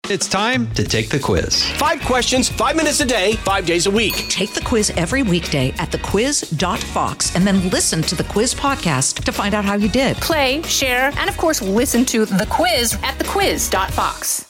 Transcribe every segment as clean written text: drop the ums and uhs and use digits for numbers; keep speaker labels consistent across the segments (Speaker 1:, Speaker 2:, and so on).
Speaker 1: It's time to take the quiz.
Speaker 2: 5 questions, 5 minutes a day, 5 days a week.
Speaker 3: Take the quiz every weekday at thequiz.fox and then listen to the quiz podcast to find out how you did.
Speaker 4: Play, share, and of course, listen to The Quiz at thequiz.fox.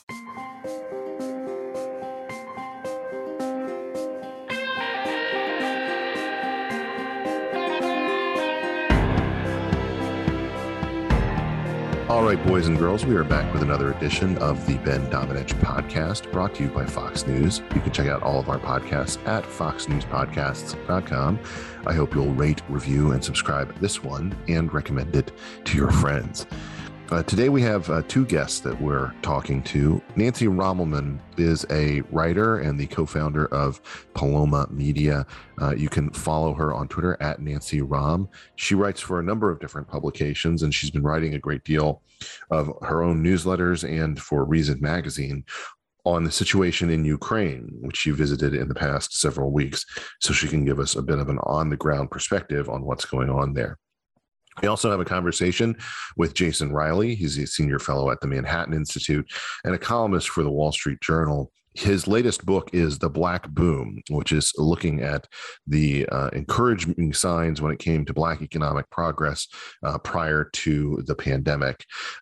Speaker 5: All right, boys and girls, we are back with another edition of the Ben Domenech podcast, brought to you by Fox News. You can check out all of our podcasts at foxnewspodcasts.com. I hope you'll rate, review, and subscribe this one and recommend it to your friends. Today we have 2 guests that we're talking to. Nancy Rommelmann is a writer and the co-founder of Paloma Media. You can follow her on Twitter at Nancy Rom. She writes for a number of different publications, and she's been writing a great deal of her own newsletters and for Reason Magazine on the situation in Ukraine, which she visited in the past several weeks, so she can give us a bit of an on-the-ground perspective on what's going on there. We also have a conversation with Jason Riley. He's a senior fellow at the Manhattan Institute and a columnist for the Wall Street Journal. His latest book is The Black Boom, which is looking at the encouraging signs when it came to Black economic progress prior to the pandemic.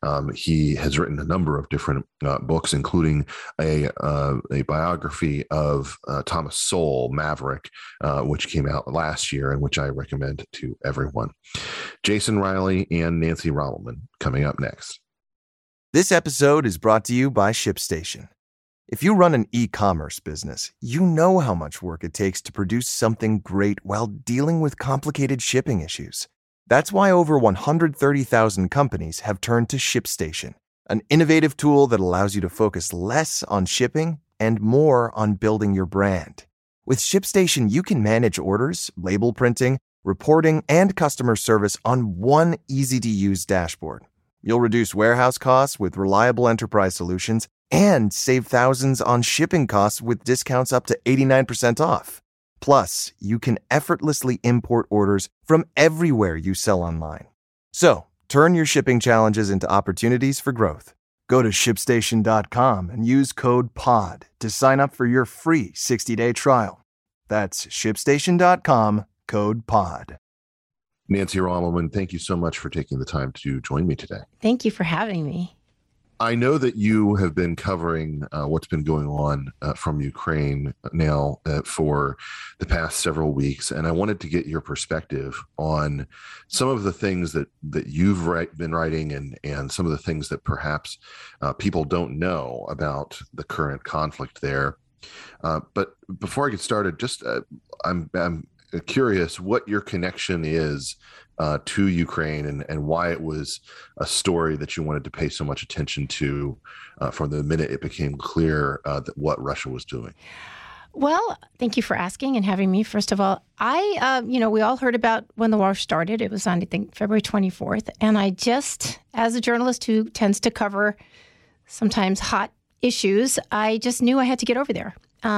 Speaker 5: He has written a number of different books, including a biography of Thomas Sowell, Maverick, which came out last year and which I recommend to everyone. Jason Riley and Nancy Rommelmann coming up next.
Speaker 6: This episode is brought to you by ShipStation. If you run an e-commerce business, you know how much work it takes to produce something great while dealing with complicated shipping issues. That's why over 130,000 companies have turned to ShipStation, an innovative tool that allows you to focus less on shipping and more on building your brand. With ShipStation, you can manage orders, label printing, reporting, and customer service on one easy-to-use dashboard. You'll reduce warehouse costs with reliable enterprise solutions and save thousands on shipping costs with discounts up to 89% off. Plus, you can effortlessly import orders from everywhere you sell online. So, turn your shipping challenges into opportunities for growth. Go to ShipStation.com and use code POD to sign up for your free 60-day trial. That's ShipStation.com, code POD.
Speaker 5: Nancy Rommelmann, thank you so much for taking the time to join me today.
Speaker 7: Thank you for having me.
Speaker 5: I know that you have been covering what's been going on from Ukraine now for the past several weeks, and I wanted to get your perspective on some of the things that you've been writing and some of the things that perhaps people don't know about the current conflict there. But before I get started, just I'm curious what your connection is to Ukraine and why it was a story that you wanted to pay so much attention to from the minute it became clear that what Russia was doing.
Speaker 7: Well, thank you for asking and having me. First of all, we all heard about when the war started. It was on, I think, February 24th. And I just, as a journalist who tends to cover sometimes hot issues, I just knew I had to get over there.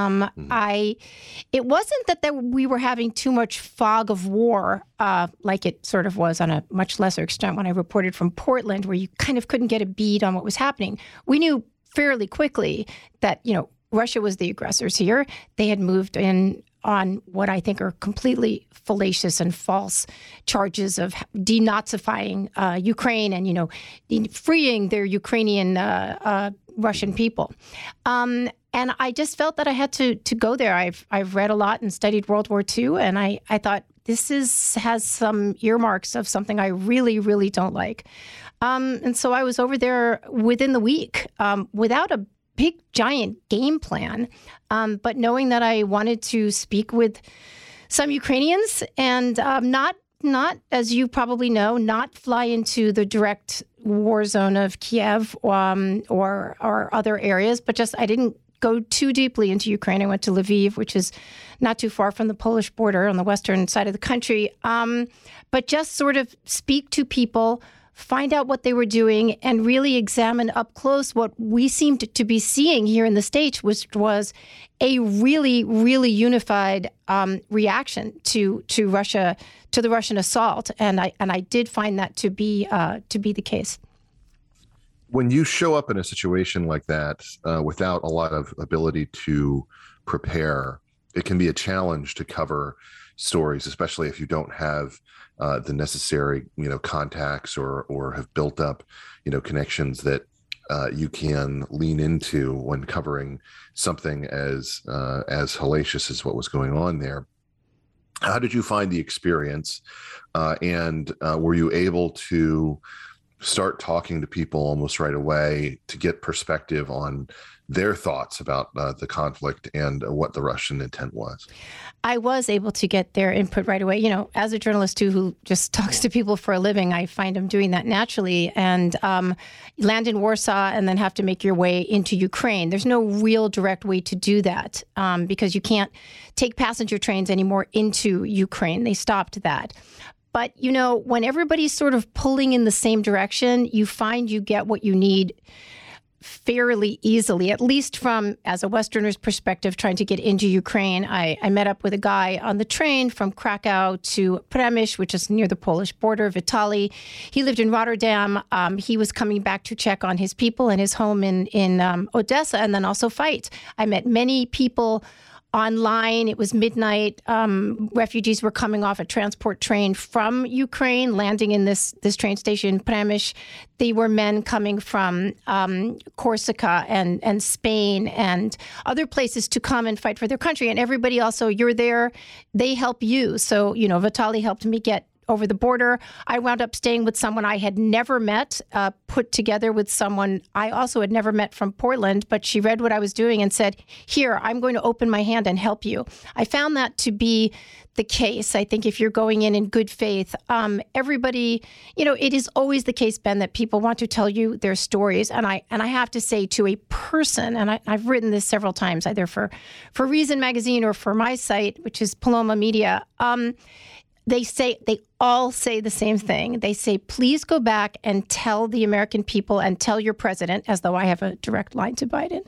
Speaker 7: It wasn't that we were having too much fog of war, like it sort of was on a much lesser extent when I reported from Portland, where you kind of couldn't get a bead on what was happening. We knew fairly quickly that, Russia was the aggressors here. They had moved in on what I think are completely fallacious and false charges of denazifying Ukraine and, freeing their Ukrainian Russian people. And I just felt that I had to go there. I've read a lot and studied World War II, and I thought this has some earmarks of something I really, really don't like. And so I was over there within the week without a big, giant game plan, but knowing that I wanted to speak with some Ukrainians and not, as you probably know, not fly into the direct war zone of Kiev or other areas, but just I didn't go too deeply into Ukraine. I went to Lviv, which is not too far from the Polish border on the western side of the country, but just sort of speak to people, find out what they were doing, and really examine up close what we seemed to be seeing here in the States, which was a really, really unified reaction to Russia, to the Russian assault, and I did find that to be the case.
Speaker 5: When you show up in a situation like that without a lot of ability to prepare, it can be a challenge to cover stories, especially if you don't have the necessary, contacts or have built up, connections that you can lean into when covering something as hellacious as what was going on there. How did you find the experience? And were you able to start talking to people almost right away to get perspective on their thoughts about the conflict and what the Russian intent was?
Speaker 7: I was able to get their input right away. As a journalist too, who just talks to people for a living, I find I'm doing that naturally. And you land in Warsaw and then have to make your way into Ukraine. There's no real direct way to do that because you can't take passenger trains anymore into Ukraine. They stopped that. But, when everybody's sort of pulling in the same direction, you find you get what you need fairly easily, at least from, as a Westerner's perspective, trying to get into Ukraine. I met up with a guy on the train from Krakow to Przemyśl, which is near the Polish border, Vitaly. He lived in Rotterdam. He was coming back to check on his people and his home in Odessa and then also fight. I met many people online. It was midnight. Refugees were coming off a transport train from Ukraine, landing in this train station, Przemyśl. They were men coming from Corsica and Spain and other places to come and fight for their country. And everybody also, you're there, they help you. So, Vitaly helped me get over the border. I wound up staying with someone I had never met, put together with someone I also had never met from Portland, but she read what I was doing and said, here, I'm going to open my hand and help you. I found that to be the case. I think if you're going in good faith, everybody, it is always the case, Ben, that people want to tell you their stories. And I have to say to a person, and I've written this several times, either for Reason Magazine or for my site, which is Paloma Media, they all say the same thing. They say, please go back and tell the American people and tell your president, as though I have a direct line to Biden.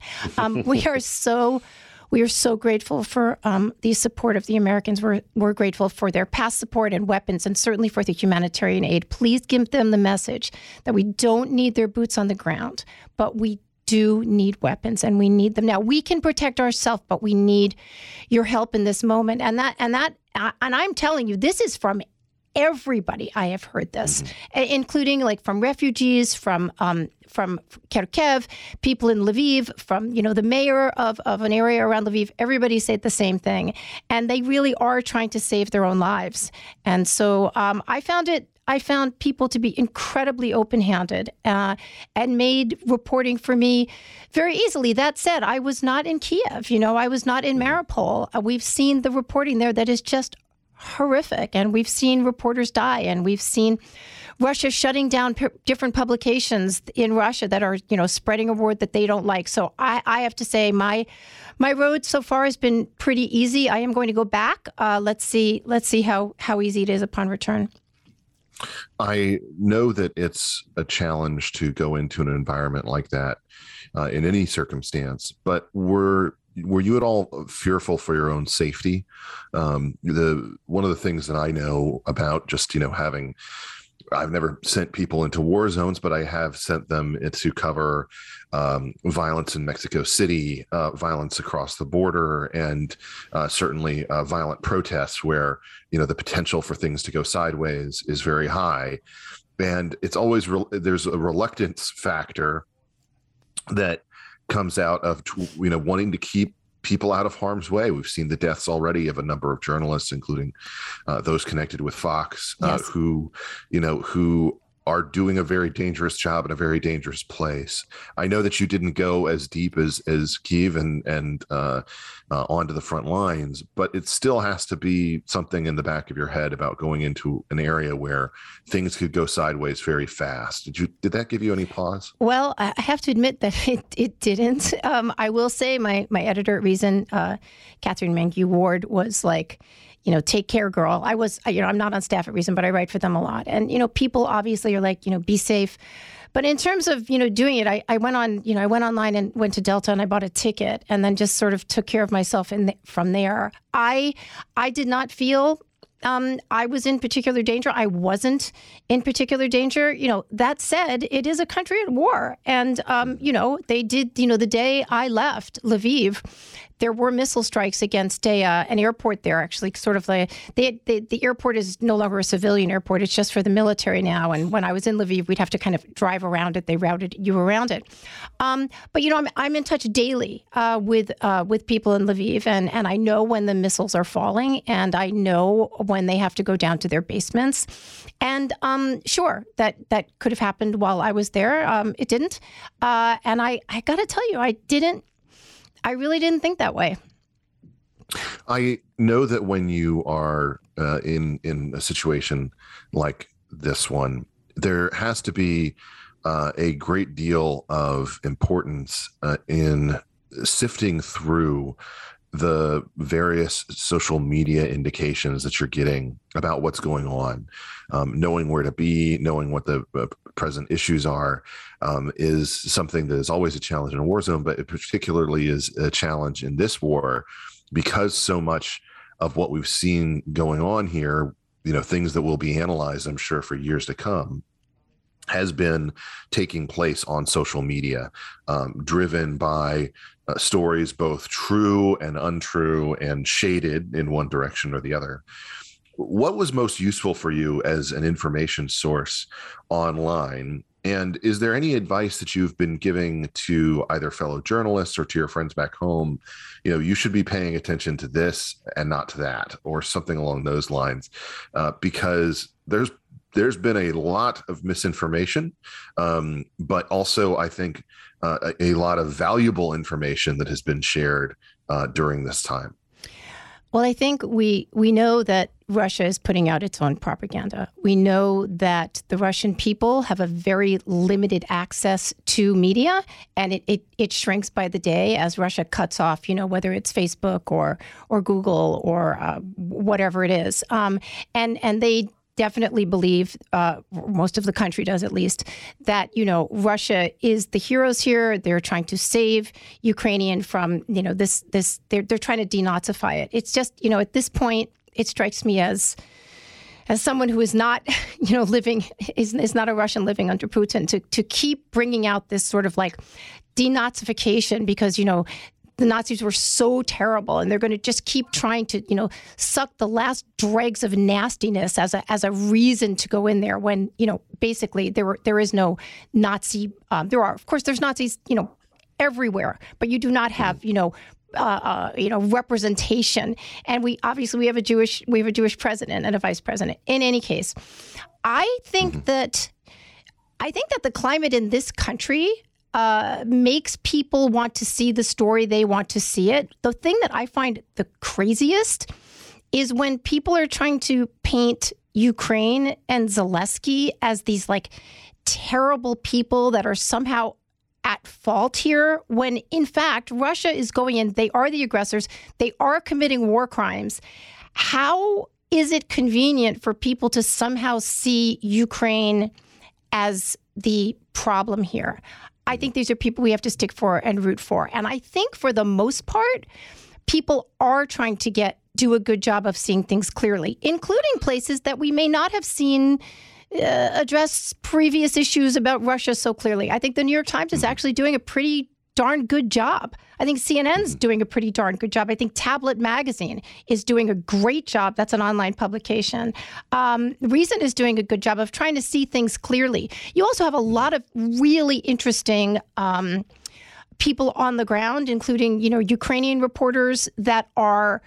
Speaker 7: We are so grateful for the support of the Americans. We're grateful for their past support and weapons, and certainly for the humanitarian aid. Please give them the message that we don't need their boots on the ground, but we do need weapons, and we need them now. We can protect ourselves, but we need your help in this moment. And I'm telling you, this is from everybody. I have heard this, including from refugees from Kharkiv, people in Lviv, from the mayor of an area around Lviv. Everybody said the same thing, and they really are trying to save their own lives. And so I found people to be incredibly open-handed and made reporting for me very easily. That said, I was not in Kiev. I was not in Mariupol. We've seen the reporting there that is just horrific, and we've seen reporters die, and we've seen Russia shutting down different publications in Russia that are, spreading a word that they don't like. So I have to say my road so far has been pretty easy. I am going to go back. Let's see how easy it is upon return.
Speaker 5: I know that it's a challenge to go into an environment like that in any circumstance, but were you at all fearful for your own safety? One of the things that I know about just, I've never sent people into war zones, but I have sent them to cover violence in Mexico City, violence across the border, and certainly violent protests where, the potential for things to go sideways is very high. And it's always, there's a reluctance factor that comes out of, wanting to keep people out of harm's way. We've seen the deaths already of a number of journalists, including those connected with Fox, yes, who are doing a very dangerous job in a very dangerous place. I know that you didn't go as deep as Kyiv and onto the front lines, but it still has to be something in the back of your head about going into an area where things could go sideways very fast. Did that give you any pause? Well,
Speaker 7: I have to admit that it didn't. I will say my editor at Reason, Catherine Mangue-Ward, was like, take care, girl. I'm not on staff at Reason, but I write for them a lot. And, people obviously are like, be safe. But in terms of, doing it, I went online and went to Delta and I bought a ticket and then just sort of took care of myself from there. I did not feel I was in particular danger. I wasn't in particular danger. That said, it is a country at war. And, they did, the day I left Lviv, there were missile strikes against an airport there, actually, sort of the airport is no longer a civilian airport. It's just for the military now. And when I was in Lviv, we'd have to kind of drive around it. They routed you around it. But, I'm in touch daily with people in Lviv, and I know when the missiles are falling, and I know when they have to go down to their basements. And sure, that could have happened while I was there. It didn't. And I got to tell you, I really didn't think that way.
Speaker 5: I know that when you are in a situation like this one, there has to be a great deal of importance in sifting through the various social media indications that you're getting about what's going on, knowing where to be, knowing what the present issues are, is something that is always a challenge in a war zone, but it particularly is a challenge in this war because so much of what we've seen going on here, things that will be analyzed, I'm sure, for years to come, has been taking place on social media, driven by stories both true and untrue and shaded in one direction or the other. What was most useful for you as an information source online? And is there any advice that you've been giving to either fellow journalists or to your friends back home? You should be paying attention to this and not to that, or something along those lines, because there's been a lot of misinformation, but also I think a lot of valuable information that has been shared during this time.
Speaker 7: Well, I think we know that Russia is putting out its own propaganda. We know that the Russian people have a very limited access to media, and it shrinks by the day as Russia cuts off, whether it's Facebook or Google or whatever it is. And they definitely believe, most of the country does at least, that, Russia is the heroes here. They're trying to save Ukrainian from, they're trying to denazify it. It's just, at this point, it strikes me as someone who is not, is not a Russian living under Putin, to keep bringing out this sort of like denazification because, the Nazis were so terrible, and they're going to just keep trying to, suck the last dregs of nastiness as a reason to go in there. When basically there is no Nazi. There's Nazis, everywhere, but you do not have, representation. And we have a Jewish president and a vice president. In any case, I think that the climate in this country makes people want to see the story they want to see it. The thing that I find the craziest is when people are trying to paint Ukraine and Zelensky as these like terrible people that are somehow at fault here, when in fact Russia is going in, they are the aggressors, they are committing war crimes. How is it convenient for people to somehow see Ukraine as the problem here? I think these are people we have to stick for and root for. And I think for the most part, people are trying to do a good job of seeing things clearly, including places that we may not have seen address previous issues about Russia so clearly. I think the New York Times is actually doing a pretty darn good job. I think CNN's doing a pretty darn good job. I think Tablet Magazine is doing a great job. That's an online publication. Reason is doing a good job of trying to see things clearly. You also have a lot of really interesting people on the ground, including, Ukrainian reporters that are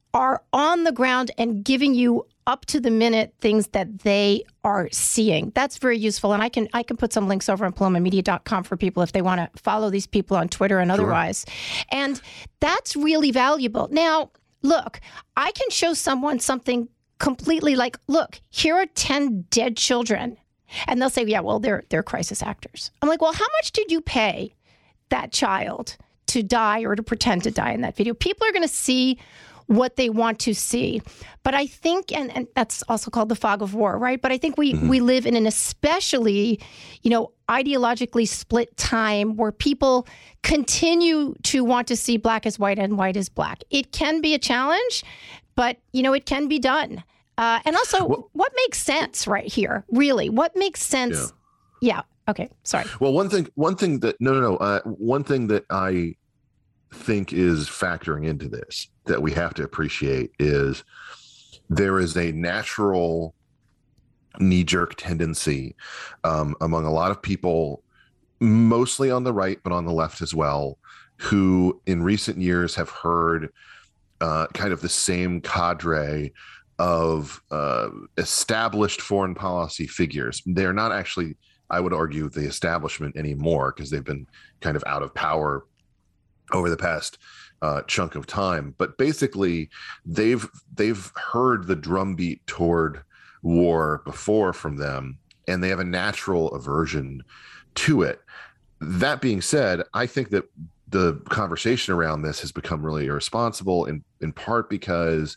Speaker 7: on the ground and giving you up to the minute things that they are seeing. That's very useful. And I can put some links over on palomamedia.com for people if they want to follow these people on Twitter and otherwise. Sure. And that's really valuable. Now, look, I can show someone something completely like, look, here are 10 dead children. And they'll say, yeah, well, they're crisis actors. I'm like, well, how much did you pay that child to die or to pretend to die in that video? People are going to see what they want to see. But I think, and that's also called the fog of war, right? But I think we live in an especially, ideologically split time where people continue to want to see black as white and white as black. It can be a challenge, but, it can be done. And also, what makes sense right here? Really, what makes sense? Yeah. Okay. Sorry.
Speaker 5: Well, one thing that one thing that I think is factoring into this that we have to appreciate is there is a natural knee-jerk tendency among a lot of people, mostly on the right, but on the left as well, who in recent years have heard kind of the same cadre of established foreign policy figures. They're not actually, I would argue, the establishment anymore because they've been kind of out of power over the past chunk of time. But basically, they've heard the drumbeat toward war before from them, and they have a natural aversion to it. That being said, I think that the conversation around this has become really irresponsible in part because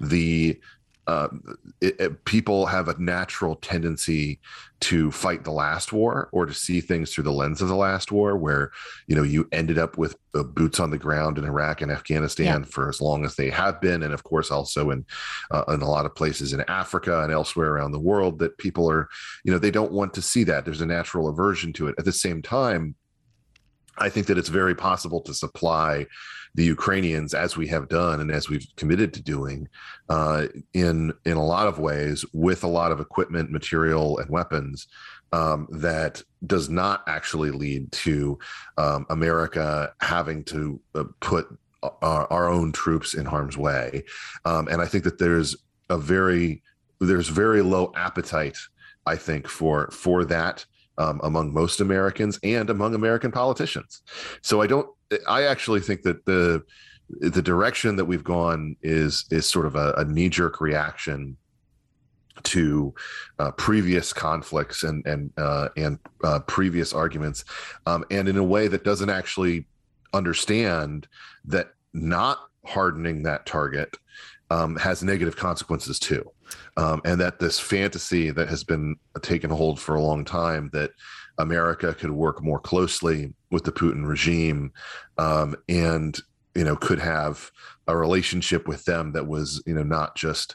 Speaker 5: people have a natural tendency to fight the last war or to see things through the lens of the last war, where, you ended up with boots on the ground in Iraq and Afghanistan for as long as they have been. And of course, also in a lot of places in Africa and elsewhere around the world, that people are, they don't want to see that. There's a natural aversion to it. At the same time, I think that it's very possible to supply the Ukrainians, as we have done and as we've committed to doing, in a lot of ways, with a lot of equipment, material, and weapons that does not actually lead to America having to put our own troops in harm's way. And I think that there's very low appetite, I think, for that. Among most Americans and among American politicians. So I actually think that the direction that we've gone is sort of a knee-jerk reaction to previous conflicts and previous arguments, and in a way that doesn't actually understand that not hardening that target has negative consequences too. And that this fantasy that has been taken hold for a long time, that America could work more closely with the Putin regime and could have a relationship with them that was not just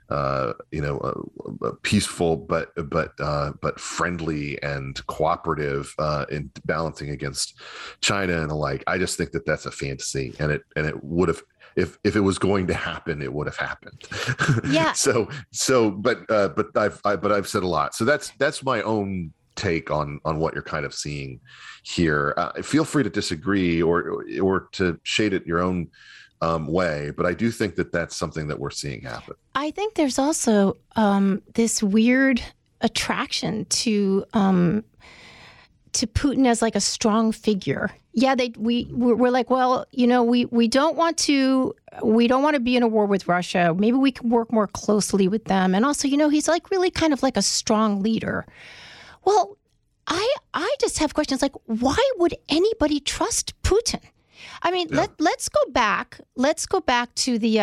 Speaker 5: peaceful but friendly and cooperative in balancing against China and the like. I just think that that's a fantasy, and it would have. If it was going to happen, it would have happened.
Speaker 7: Yeah.
Speaker 5: But I've said a lot. So that's my own take on what you're kind of seeing here. Feel free to disagree or to shade it your own way. But I do think that that's something that we're seeing happen.
Speaker 7: I think there's also this weird attraction to Putin as like a strong figure. Yeah, we're like, well, we don't want to be in a war with Russia. Maybe we can work more closely with them. And also, he's like really kind of like a strong leader. Well, I just have questions like, why would anybody trust Putin? I mean, let's go back. Let's go back to the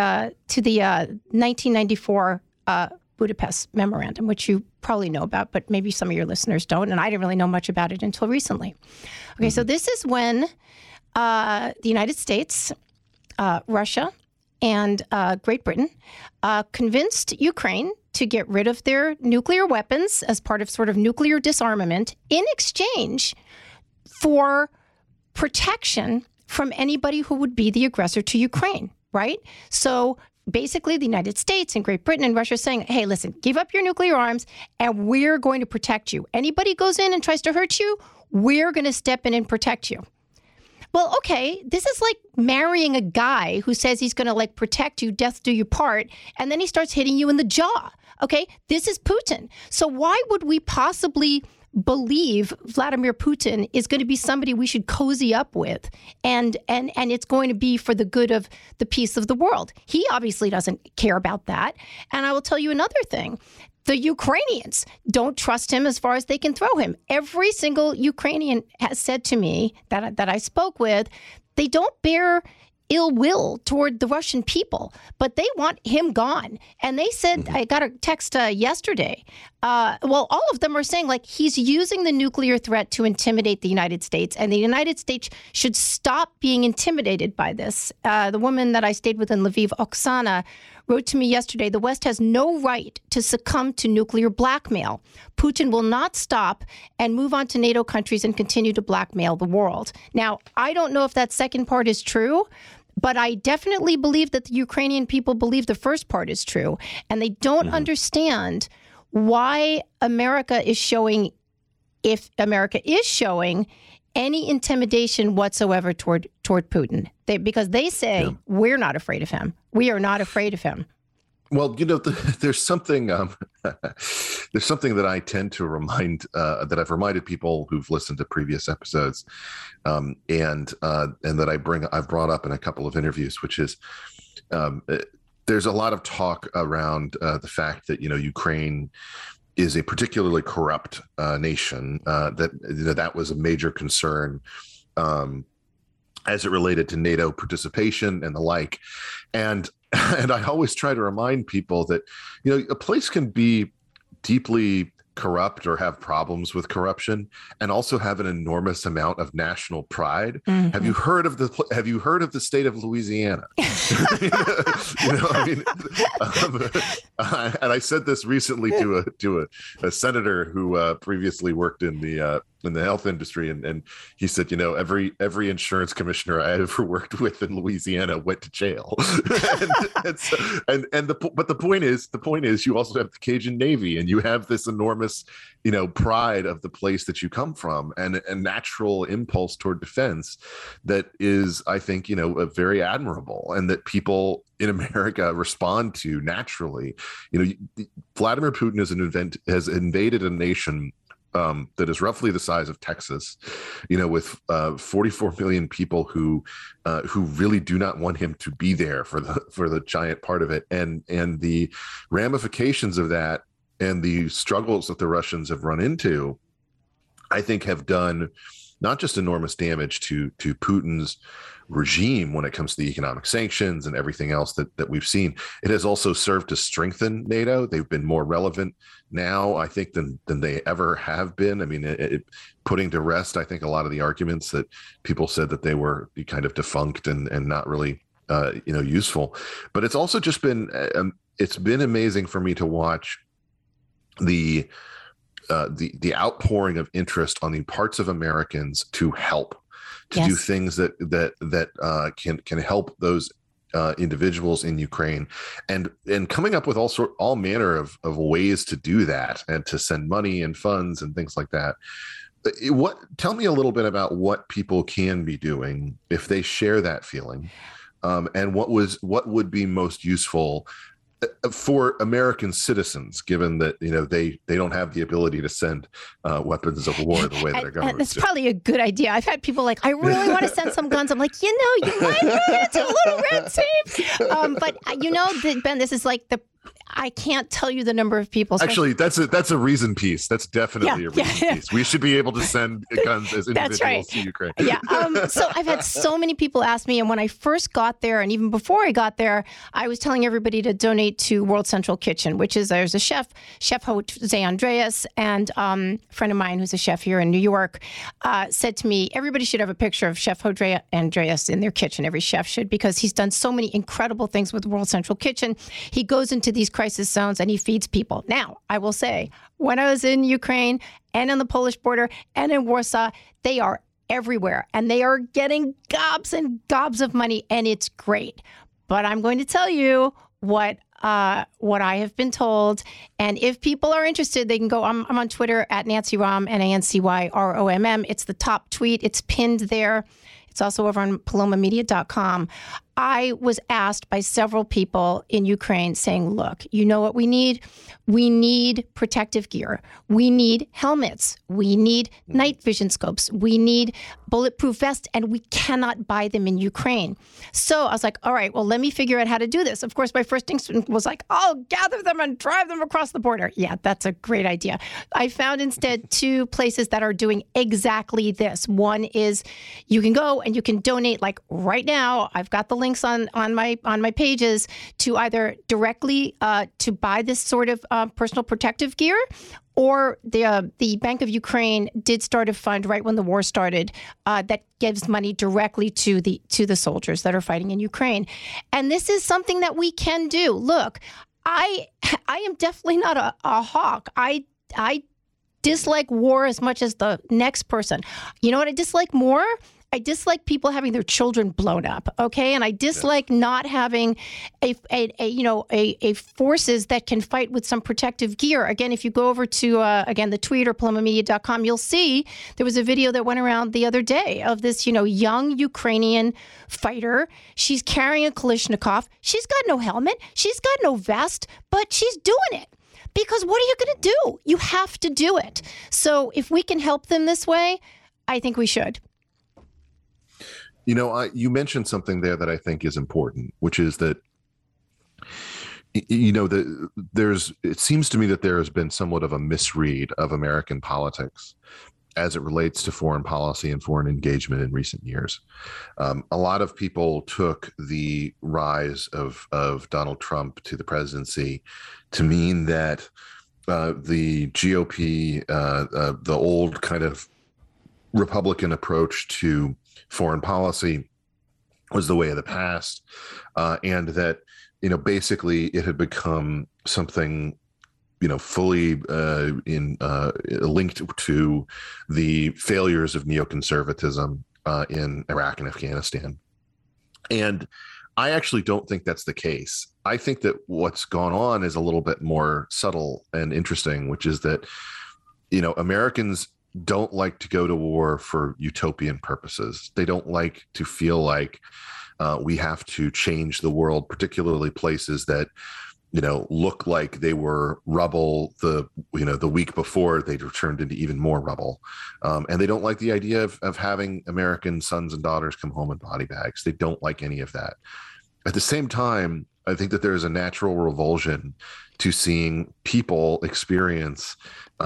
Speaker 7: 1994 Budapest Memorandum, which you probably know about, but maybe some of your listeners don't. And I didn't really know much about it until recently. Okay, so this is when the United States, Russia, and Great Britain convinced Ukraine to get rid of their nuclear weapons as part of sort of nuclear disarmament in exchange for protection from anybody who would be the aggressor to Ukraine, right? So basically, the United States and Great Britain and Russia are saying, hey, listen, give up your nuclear arms and we're going to protect you. Anybody goes in and tries to hurt you, we're going to step in and protect you. Well, okay, this is like marrying a guy who says he's going to like protect you, death do you part, and then he starts hitting you in the jaw. Okay, this is Putin. So why would we possibly believe Vladimir Putin is going to be somebody we should cozy up with and it's going to be for the good of the peace of the world? He obviously doesn't care about that. And I will tell you another thing. The Ukrainians don't trust him as far as they can throw him. Every single Ukrainian has said to me that I spoke with, they don't bear ill will toward the Russian people, but they want him gone. And they said, I got a text yesterday. Well, all of them are saying like he's using the nuclear threat to intimidate the United States, and the United States should stop being intimidated by this. The woman that I stayed with in Lviv, Oksana, wrote to me yesterday, the West has no right to succumb to nuclear blackmail. Putin will not stop and move on to NATO countries and continue to blackmail the world. Now, I don't know if that second part is true, but I definitely believe that the Ukrainian people believe the first part is true. And they don't understand why America is showing, if America is showing, any intimidation whatsoever toward Putin. Because they say, we're not afraid of him. We are not afraid of him.
Speaker 5: Well, there's something that I tend to remind that I've reminded people who've listened to previous episodes, and that I've brought up in a couple of interviews, which is there's a lot of talk around the fact that Ukraine is a particularly corrupt nation. That was a major concern as it related to NATO participation and the like, and I always try to remind people that a place can be deeply corrupt or have problems with corruption and also have an enormous amount of national pride. Mm-hmm. Have you heard of the state of Louisiana? And I said this recently to a senator who previously worked in the health industry, and he said, every insurance commissioner I ever worked with in Louisiana went to jail. But the point is you also have the Cajun Navy, and you have this enormous pride of the place that you come from, and a natural impulse toward defense that is, I think, very admirable, and that people in America respond to naturally. Vladimir Putin has invaded a nation that is roughly the size of Texas, with 44 million people who really do not want him to be there for the giant part of it, and the ramifications of that and the struggles that the Russians have run into, I think, have done not just enormous damage to Putin's regime when it comes to the economic sanctions and everything else that we've seen. It has also served to strengthen NATO. They've been more relevant now, I think, than they ever have been. I mean, putting to rest, I think, a lot of the arguments that people said that they were kind of defunct and not really useful. But it's also just been it's been amazing for me to watch the outpouring of interest on the parts of Americans to help, to do things that can help those individuals in Ukraine, and coming up with all manner of ways to do that, and to send money and funds and things like that. Tell me a little bit about what people can be doing if they share that feeling, and what would be most useful for American citizens, given that they don't have the ability to send weapons of war the way that our government
Speaker 7: does. It's probably a good idea. I've had people like, I really want to send some guns. I'm like, you might run into a little red tape. But Ben, this is like I can't tell you the number of people.
Speaker 5: Actually, that's a reason piece. That's definitely a reason piece. We should be able to send guns as individuals to Ukraine.
Speaker 7: Yeah. So I've had so many people ask me, and when I first got there, and even before I got there, I was telling everybody to donate to World Central Kitchen, which is, there's a chef Jose Andreas, and a friend of mine who's a chef here in New York, said to me, everybody should have a picture of Chef Jose Andreas in their kitchen. Every chef should, because he's done so many incredible things with World Central Kitchen. He goes into these crisis zones and he feeds people. Now, I will say, when I was in Ukraine and on the Polish border and in Warsaw, they are everywhere, and they are getting gobs and gobs of money, and it's great. But I'm going to tell you what I have been told, and if people are interested, they can go. I'm on Twitter at Nancy Rom, NancyRomm. It's the top tweet. It's pinned there. It's also over on palomamedia.com. I was asked by several people in Ukraine saying, look, you know what we need? We need protective gear. We need helmets. We need night vision scopes. We need bulletproof vests, and we cannot buy them in Ukraine. So I was like, all right, well, let me figure out how to do this. Of course, my first instinct was like, I'll gather them and drive them across the border. Yeah, that's a great idea. I found instead two places that are doing exactly this. One is you can go and you can donate, like right now. I've got the links on my pages to either directly to buy this sort of personal protective gear, or the Bank of Ukraine did start a fund right when the war started that gives money directly to the soldiers that are fighting in Ukraine. And this is something that we can do. Look, I am definitely not a hawk. I dislike war as much as the next person. You know what I dislike more? I dislike people having their children blown up, okay? And I dislike not having a forces that can fight with some protective gear. Again, if you go over to, the tweet or palomamedia.com, you'll see there was a video that went around the other day of this, young Ukrainian fighter. She's carrying a Kalashnikov. She's got no helmet. She's got no vest, but she's doing it. Because what are you going to do? You have to do it. So if we can help them this way, I think we should.
Speaker 5: You mentioned something there that I think is important, which is that, it seems to me that there has been somewhat of a misread of American politics as it relates to foreign policy and foreign engagement in recent years. A lot of people took the rise of Donald Trump to the presidency to mean that the GOP, the old kind of Republican approach to foreign policy was the way of the past, and that basically it had become something fully linked to the failures of neoconservatism in Iraq and Afghanistan. And I actually don't think that's the case. I think that what's gone on is a little bit more subtle and interesting, which is that Americans don't like to go to war for utopian purposes. They don't like to feel like we have to change the world, particularly places that look like they were rubble the week before they turned into even more rubble. And they don't like the idea of having American sons and daughters come home in body bags. They don't like any of that. At the same time, I think that there is a natural revulsion to seeing people experience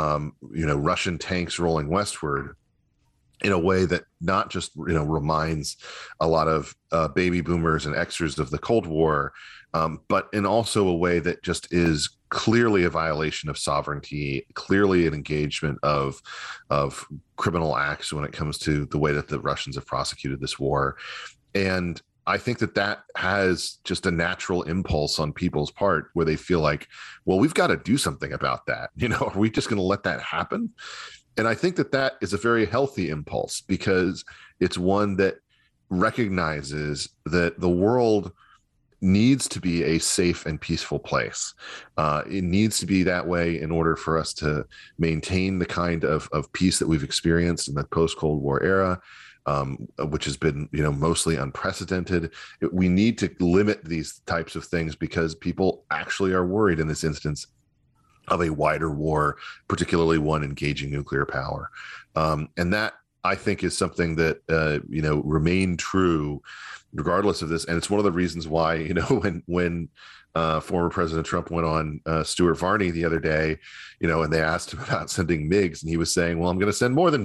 Speaker 5: Russian tanks rolling westward in a way that not just reminds a lot of baby boomers and Xers of the Cold War, but in also a way that just is clearly a violation of sovereignty, clearly an engagement of criminal acts when it comes to the way that the Russians have prosecuted this war. And I think that has just a natural impulse on people's part where they feel like, well, we've got to do something about that. Are we just going to let that happen? And I think that is a very healthy impulse, because it's one that recognizes that the world needs to be a safe and peaceful place. It needs to be that way in order for us to maintain the kind of peace that we've experienced in the post-Cold War era, which has been, mostly unprecedented. We need to limit these types of things because people actually are worried in this instance of a wider war, particularly one engaging nuclear power. And that, I think, is something that, remained true regardless of this. And it's one of the reasons why, when former President Trump went on Stuart Varney the other day, and they asked him about sending MiGs, and he was saying, well, I'm going to send more than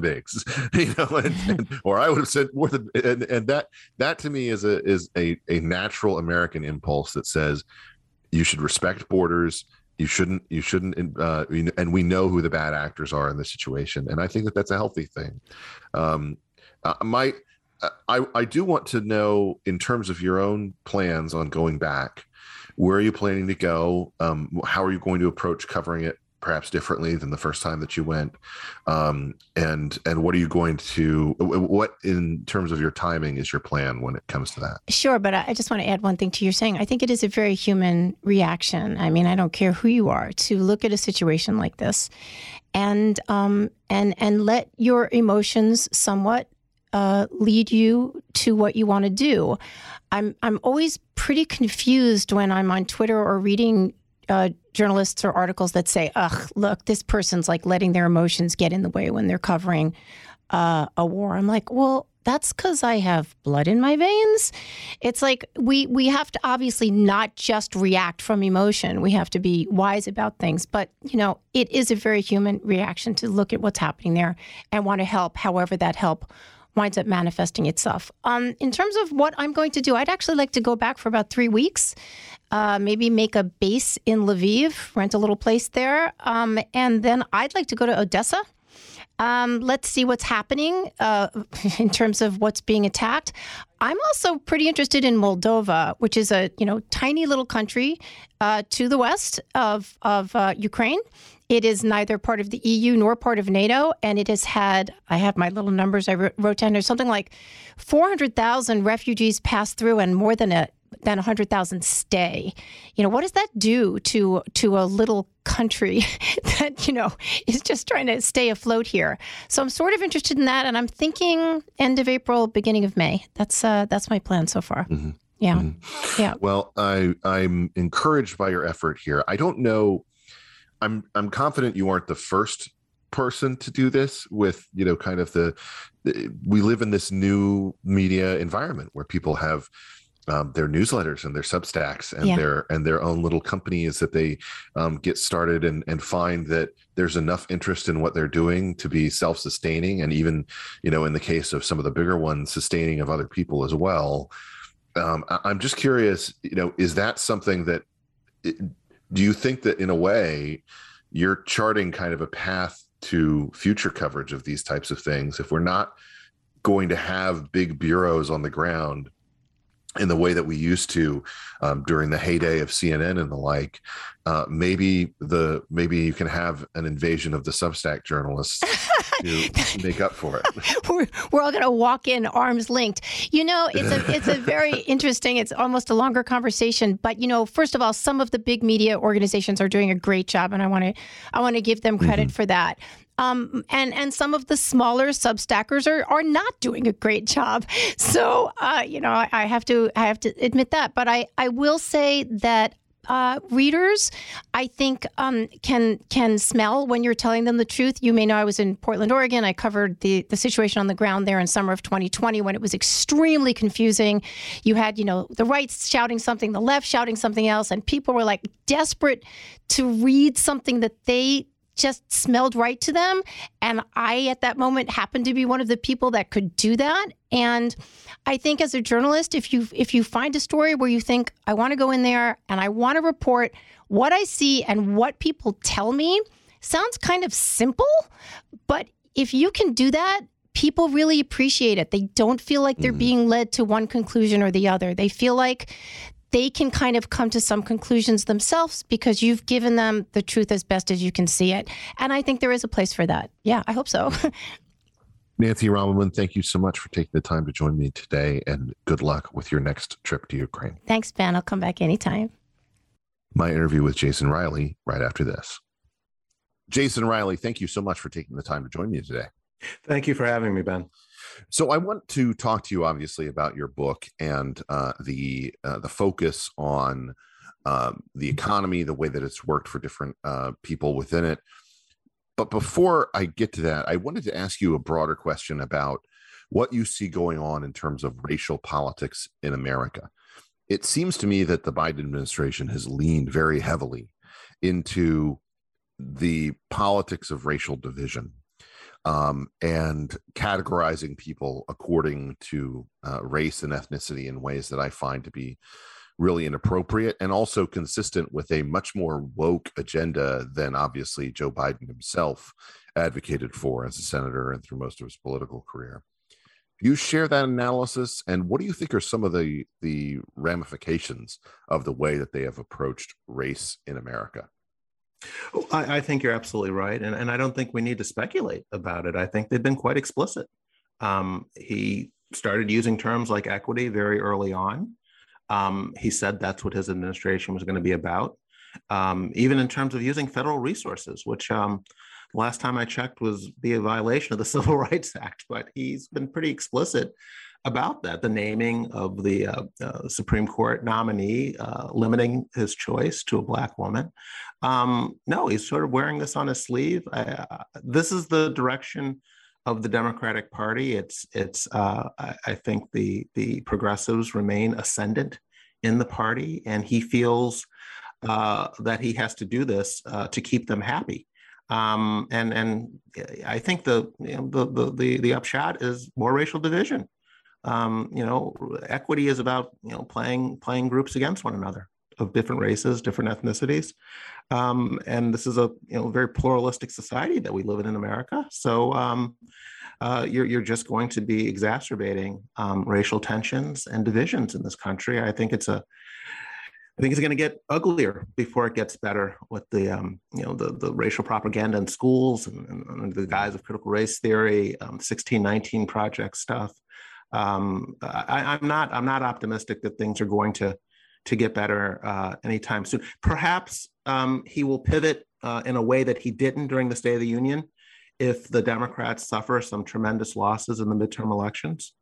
Speaker 5: MiGs, or I would have sent more than, and that to me is a natural American impulse that says you should respect borders. You shouldn't, and we know who the bad actors are in this situation. And I think that that's a healthy thing. I do want to know, in terms of your own plans on going back, where are you planning to go? How are you going to approach covering it perhaps differently than the first time that you went? And what are you going to, what in terms of your timing is your plan when it comes to that? Sure.
Speaker 7: But I just want to add one thing to your saying. I think it is a very human reaction. I mean, I don't care who you are, to look at a situation like this and let your emotions somewhat lead you to what you want to do. I'm always pretty confused when I'm on Twitter or reading journalists or articles that say, ugh, look, this person's like letting their emotions get in the way when they're covering a war. I'm like, well, that's because I have blood in my veins. It's like we have to obviously not just react from emotion. We have to be wise about things. But, it is a very human reaction to look at what's happening there and want to help however that help winds up manifesting itself. In terms of what I'm going to do, I'd actually like to go back for about 3 weeks, maybe make a base in Lviv, rent a little place there, and then I'd like to go to Odessa. Let's see what's happening in terms of what's being attacked. I'm also pretty interested in Moldova, which is a tiny little country to the west of Ukraine. It is neither part of the EU nor part of NATO, and it has had, I have my little numbers I wrote down, there's something like 400,000 refugees pass through and more than 100,000 stay. What does that do to a little country that, is just trying to stay afloat here? So I'm sort of interested in that, and I'm thinking end of April, beginning of May. That's my plan so far. Mm-hmm. Yeah. Mm-hmm. Yeah.
Speaker 5: Well, I'm encouraged by your effort here. I don't know. I'm confident you aren't the first person to do this with, kind of we live in this new media environment where people have their newsletters and their Substacks and their own little companies that they get started and find that there's enough interest in what they're doing to be self-sustaining, and even, in the case of some of the bigger ones, sustaining of other people as well. I'm just curious, is that something that, do you think that in a way you're charting kind of a path to future coverage of these types of things? If we're not going to have big bureaus on the ground in the way that we used to during the heyday of CNN and the like, maybe you can have an invasion of the Substack journalists to make up for it.
Speaker 7: We're all going to walk in arms linked. It's a very interesting, it's almost a longer conversation. But, first of all, some of the big media organizations are doing a great job, and I want to give them credit for that. And some of the smaller Substackers are not doing a great job. So, I have to admit that. But I will say that readers, I think, can smell when you're telling them the truth. You may know I was in Portland, Oregon. I covered the situation on the ground there in summer of 2020 when it was extremely confusing. You had, the right shouting something, the left shouting something else, and people were like desperate to read something that they just smelled right to them. And I, at that moment, happened to be one of the people that could do that. And I think as a journalist, if you find a story where you think, I want to go in there and I want to report what I see and what people tell me, sounds kind of simple, but if you can do that, people really appreciate it. They don't feel like they're being led to one conclusion or the other. They feel like they can kind of come to some conclusions themselves because you've given them the truth as best as you can see it. And I think there is a place for that. Yeah, I hope so.
Speaker 5: Nancy Rommelmann, thank you so much for taking the time to join me today, and good luck with your next trip to Ukraine.
Speaker 7: Thanks, Ben. I'll come back anytime.
Speaker 5: My interview with Jason Riley right after this. Jason Riley, thank you so much for taking the time to join me today.
Speaker 8: Thank you for having me, Ben.
Speaker 5: So I want to talk to you, obviously, about your book and the focus on the economy, the way that it's worked for different people within it. But before I get to that, I wanted to ask you a broader question about what you see going on in terms of racial politics in America. It seems to me that the Biden administration has leaned very heavily into the politics of racial division. And categorizing people according to race and ethnicity in ways that I find to be really inappropriate and also consistent with a much more woke agenda than obviously Joe Biden himself advocated for as a senator and through most of his political career. Do you share that analysis? And what do you think are some of the ramifications of the way that they have approached race in America?
Speaker 8: I think you're absolutely right. And I don't think we need to speculate about it. I think they've been quite explicit. He started using terms like equity very early on. He said that's what his administration was going to be about. Even in terms of using federal resources, which last time I checked was be a violation of the Civil Rights Act, but he's been pretty explicit about that, the naming of the Supreme Court nominee, limiting his choice to a Black woman. No, he's sort of wearing this on his sleeve. This is the direction of the Democratic Party. I think the progressives remain ascendant in the party, and he feels that he has to do this to keep them happy. And I think the upshot is more racial division. Equity is about playing groups against one another of different races, different ethnicities, and this is a very pluralistic society that we live in America. So you're just going to be exacerbating racial tensions and divisions in this country. I think it's going to get uglier before it gets better with the racial propaganda in schools and under the guise of critical race theory, 1619 Project stuff. I'm not optimistic that things are going to get better anytime soon. Perhaps he will pivot in a way that he didn't during the State of the Union if the Democrats suffer some tremendous losses in the midterm elections.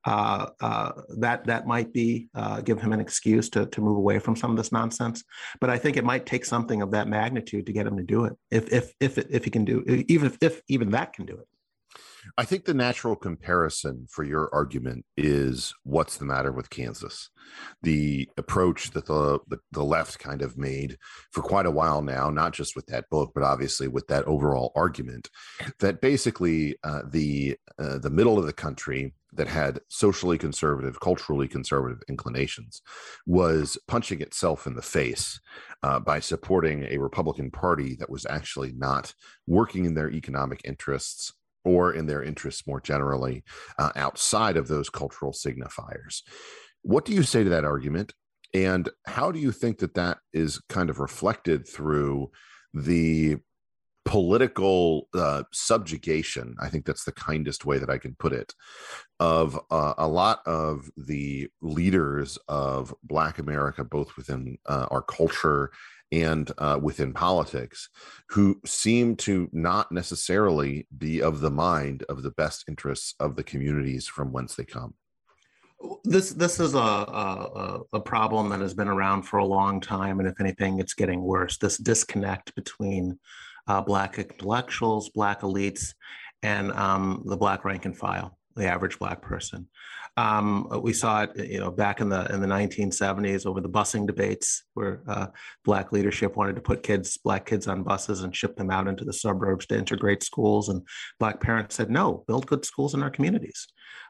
Speaker 8: That might be give him an excuse to move away from some of this nonsense. But I think it might take something of that magnitude to get him to do it. If he can do it, if even that can do it.
Speaker 5: I think the natural comparison for your argument is what's the matter with Kansas? The approach that the left kind of made for quite a while now, not just with that book, but obviously with that overall argument, that basically the middle of the country that had socially conservative, culturally conservative inclinations was punching itself in the face by supporting a Republican Party that was actually not working in their economic interests or in their interests more generally outside of those cultural signifiers. What do you say to that argument? And how do you think that is kind of reflected through the political subjugation, I think that's the kindest way that I can put it, of a lot of the leaders of Black America, both within our culture and within politics, who seem to not necessarily be of the mind of the best interests of the communities from whence they come?
Speaker 8: This is a problem that has been around for a long time, and if anything, it's getting worse. This disconnect between Black intellectuals, Black elites, and the Black rank and file, the average Black person. We saw it, back in the 1970s over the busing debates, where Black leadership wanted to put Black kids on buses and ship them out into the suburbs to integrate schools, and Black parents said, "No, build good schools in our communities."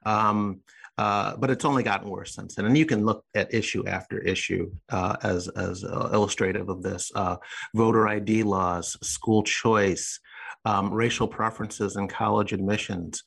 Speaker 8: But it's only gotten worse since then. And you can look at issue after issue as illustrative of this. Voter ID laws, school choice, racial preferences in college admissions,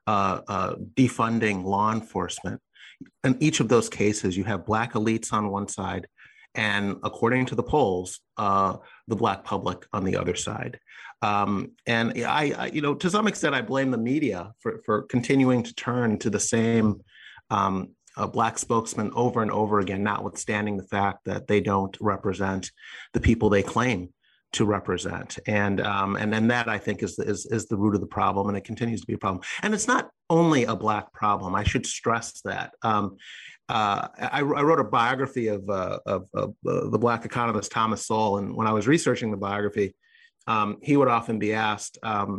Speaker 8: defunding law enforcement. In each of those cases, you have Black elites on one side, and according to the polls, the Black public on the other side. And I to some extent, I blame the media for continuing to turn to the same Black spokesman over and over again, notwithstanding the fact that they don't represent the people they claim to represent. And then that, I think, is the root of the problem, and it continues to be a problem. And it's not only a Black problem. I should stress that. I wrote a biography of the Black economist Thomas Sowell, and when I was researching the biography, he would often be asked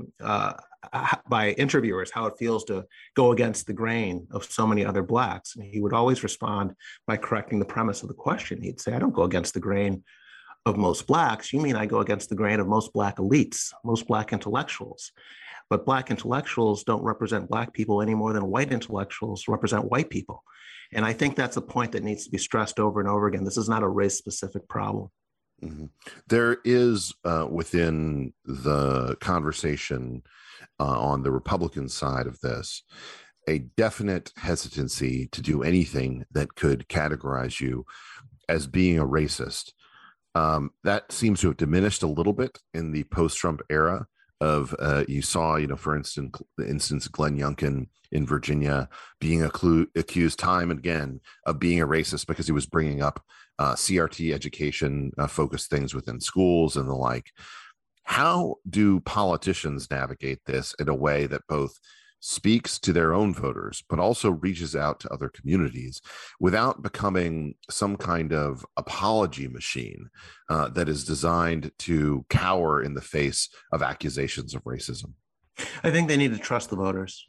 Speaker 8: by interviewers how it feels to go against the grain of so many other Blacks. And he would always respond by correcting the premise of the question. He'd say, "I don't go against the grain of most Blacks. You mean I go against the grain of most Black elites, most Black intellectuals. But Black intellectuals don't represent Black people any more than white intellectuals represent white people." And I think that's a point that needs to be stressed over and over again. This is not a race-specific problem.
Speaker 5: Mm-hmm. There is within the conversation on the Republican side of this a definite hesitancy to do anything that could categorize you as being a racist. That seems to have diminished a little bit in the post-Trump era. You saw, for instance, Glenn Youngkin in Virginia being accused time and again of being a racist because he was bringing up CRT education focused things within schools and the like. How do politicians navigate this in a way that both speaks to their own voters, but also reaches out to other communities without becoming some kind of apology machine that is designed to cower in the face of accusations of racism?
Speaker 8: I think they need to trust the voters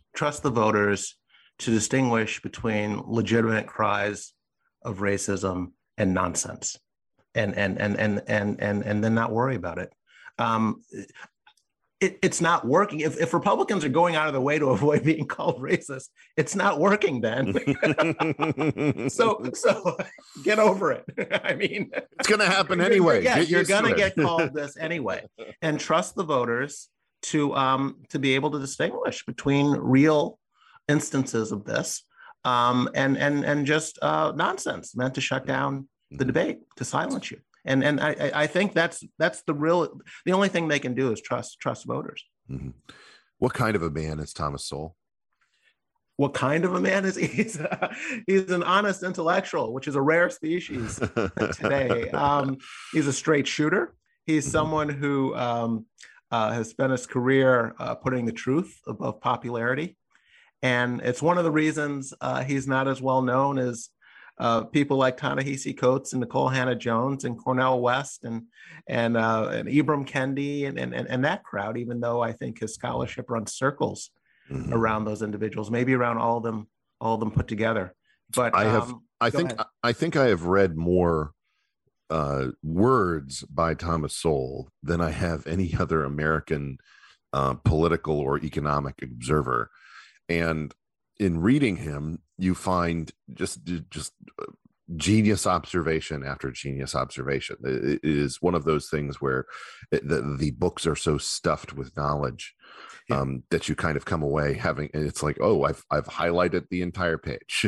Speaker 8: to distinguish between legitimate cries of racism and nonsense, and then not worry about it. it's not working. If Republicans are going out of the way to avoid being called racist, it's not working, Ben. so get over it. I mean,
Speaker 5: it's going to happen anyway.
Speaker 8: Yeah, you're going to get called this anyway, and trust the voters to be able to distinguish between real instances of this and just nonsense meant to shut down the debate, to silence you. And I think that's the only thing they can do is trust voters.
Speaker 5: Mm-hmm. What kind of a man is Thomas Sowell?
Speaker 8: What kind of a man is he? He's an honest intellectual, which is a rare species today. He's a straight shooter. He's someone who has spent his career putting the truth above popularity. And it's one of the reasons he's not as well known as people like Ta-Nehisi Coates and Nicole Hannah-Jones and Cornel West and Ibram Kendi and that crowd, even though I think his scholarship runs circles around those individuals, maybe around all of them put together. But I think I have read more words by Thomas Sowell than I have any other American political or economic observer. And in reading him, you find just genius observation after genius observation. It is one of those things where the books are so stuffed with knowledge that you kind of come away having, and it's like, oh, I've highlighted the entire page.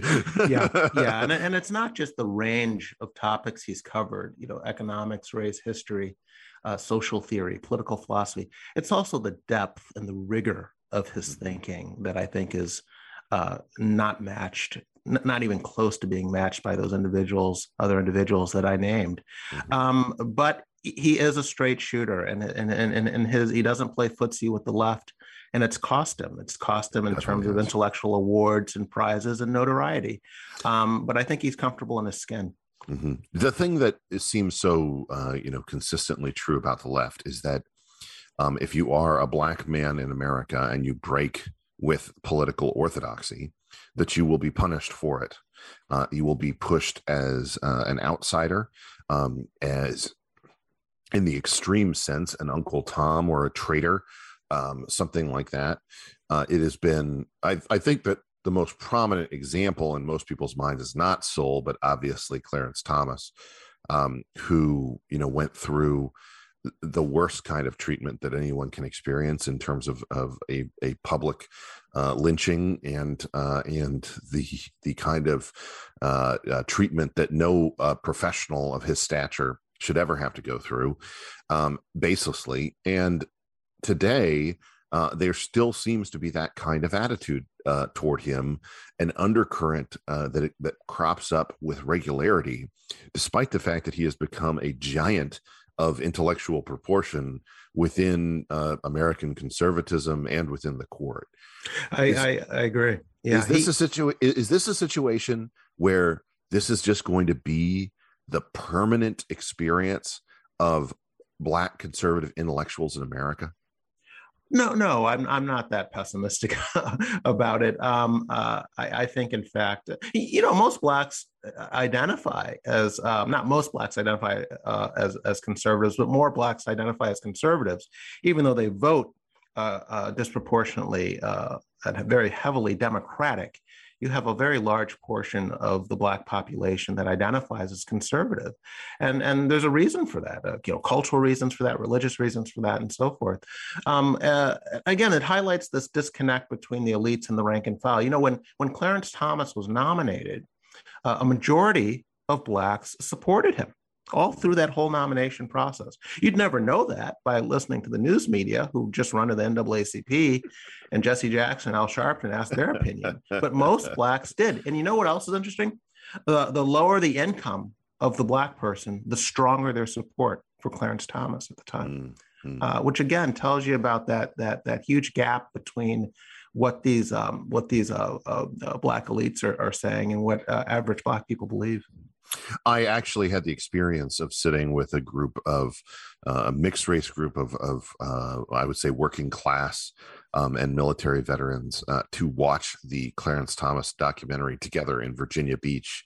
Speaker 8: and it's not just the range of topics he's covered, economics, race, history, social theory, political philosophy. It's also the depth and the rigor of his thinking that I think is not matched, not even close to being matched by those other individuals that I named. But he is a straight shooter, and he doesn't play footsie with the left, and it's cost him. It's cost him in terms of intellectual awards and prizes and notoriety. But I think he's comfortable in his skin.
Speaker 5: Mm-hmm. The thing that seems so consistently true about the left is that if you are a Black man in America and you break with political orthodoxy, that you will be punished for it. You will be pushed as an outsider, as in the extreme sense, an Uncle Tom or a traitor, something like that. It has been, I think that the most prominent example in most people's minds is not Sowell, but obviously Clarence Thomas, who, went through the worst kind of treatment that anyone can experience in terms of a public lynching and the kind of treatment that no professional of his stature should ever have to go through, baselessly. And today, there still seems to be that kind of attitude toward him, an undercurrent that crops up with regularity, despite the fact that he has become a giant of intellectual proportion within American conservatism and within the court.
Speaker 8: I agree. Yeah.
Speaker 5: Is this a situation where this is just going to be the permanent experience of Black conservative intellectuals in America?
Speaker 8: No, I'm not that pessimistic about it. I think, in fact, most Blacks identify as not most Blacks identify as conservatives, but more Blacks identify as conservatives, even though they vote disproportionately and very heavily Democratic. You have a very large portion of the Black population that identifies as conservative. And there's a reason for that, cultural reasons for that, religious reasons for that, and so forth. Again, it highlights this disconnect between the elites and the rank and file. When Clarence Thomas was nominated, a majority of Blacks supported him all through that whole nomination process. You'd never know that by listening to the news media, who just run to the NAACP and Jesse Jackson, Al Sharpton asked their opinion. But most Blacks did. And you know what else is interesting? The lower the income of the Black person, the stronger their support for Clarence Thomas at the time, which again tells you about that huge gap between what these Black elites are saying and what average Black people believe.
Speaker 5: I actually had the experience of sitting with a group of a mixed race group of I would say working class and military veterans to watch the Clarence Thomas documentary together in Virginia Beach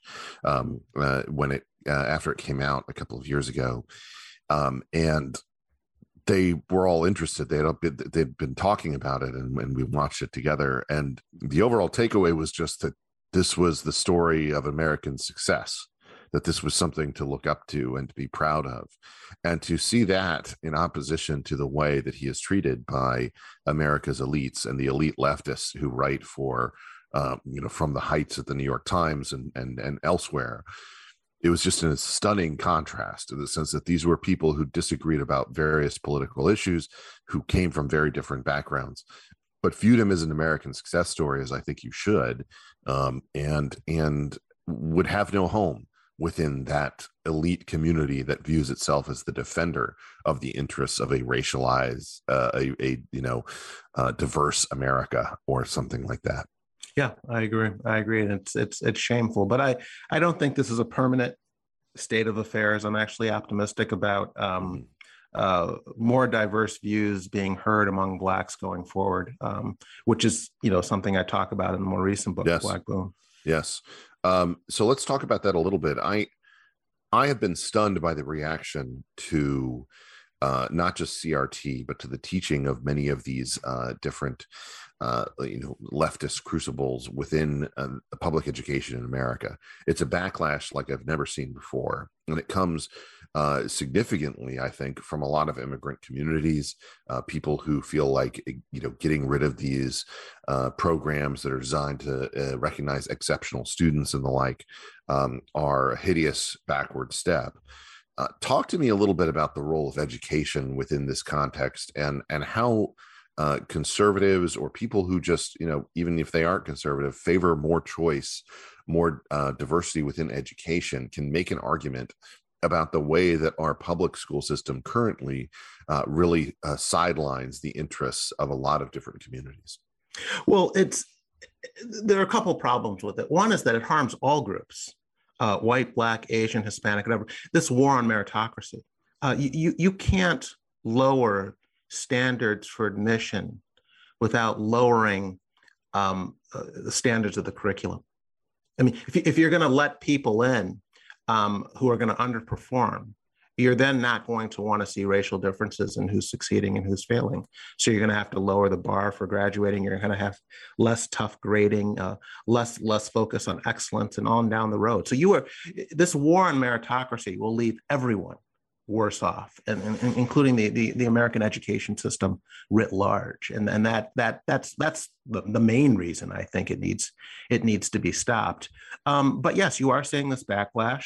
Speaker 5: when after it came out a couple of years ago, and they were all interested. They'd been talking about it, and we watched it together. And the overall takeaway was just that this was the story of American success, that this was something to look up to and to be proud of. And to see that in opposition to the way that he is treated by America's elites and the elite leftists who write for, from the heights at the New York Times and elsewhere, it was just a stunning contrast in the sense that these were people who disagreed about various political issues, who came from very different backgrounds, but viewed him as an American success story, as I think you should, and would have no home within that elite community that views itself as the defender of the interests of a racialized, diverse America or something like that.
Speaker 8: Yeah, I agree. And it's shameful, but I don't think this is a permanent state of affairs. I'm actually optimistic about more diverse views being heard among Blacks going forward, which is, something I talk about in the more recent book,
Speaker 5: yes.
Speaker 8: Black Boom.
Speaker 5: Yes. So let's talk about that a little bit. I have been stunned by the reaction to not just CRT, but to the teaching of many of these different leftist crucibles within public education in America. It's a backlash like I've never seen before. And it comes significantly, I think, from a lot of immigrant communities, people who feel like, getting rid of these programs that are designed to recognize exceptional students and the like are a hideous backward step. Talk to me a little bit about the role of education within this context and how conservatives or people who just, even if they aren't conservative, favor more choice, more diversity within education can make an argument about the way that our public school system currently really sidelines the interests of a lot of different communities.
Speaker 8: Well, there are a couple problems with it. One is that it harms all groups, white, Black, Asian, Hispanic, whatever. This war on meritocracy. You can't lower standards for admission without lowering the standards of the curriculum. I mean, if you're going to let people in who are going to underperform, you're then not going to want to see racial differences in who's succeeding and who's failing. So you're going to have to lower the bar for graduating. You're going to have less tough grading, less focus on excellence, and on down the road. So this war on meritocracy will leave everyone worse off, and including the American education system writ large. And that's the main reason I think it needs to be stopped. But yes, you are seeing this backlash.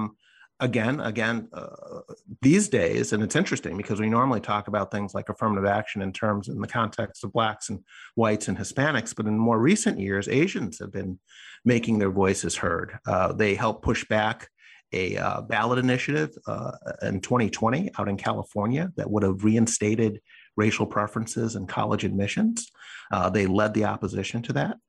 Speaker 8: Again, these days, and it's interesting because we normally talk about things like affirmative action in the context of Blacks and whites and Hispanics, but in more recent years, Asians have been making their voices heard. They helped push back a ballot initiative in 2020 out in California that would have reinstated racial preferences in college admissions. They led the opposition to that.